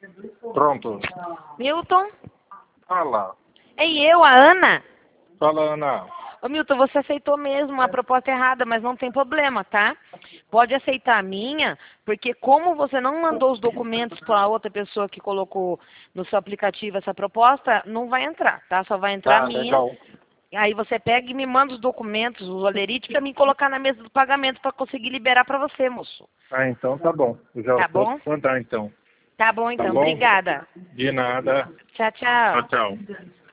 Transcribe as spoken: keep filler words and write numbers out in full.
Pronto. Milton? Fala. É eu, a Ana? Fala, Ana. Ô Milton, você aceitou mesmo a proposta errada, mas não tem problema, tá? Pode aceitar a minha, porque como você não mandou os documentos para a outra pessoa que colocou no seu aplicativo essa proposta, não vai entrar, tá? Só vai entrar Tá, a minha. legal. Aí você pega e me manda os documentos, os olerite, para me colocar na mesa do pagamento para conseguir liberar para você, moço. Ah, então tá bom. Eu já Tá posso bom? mandar, então. Tá bom, Tá então. bom? Obrigada. De nada. Tchau, Tchau, tchau. tchau.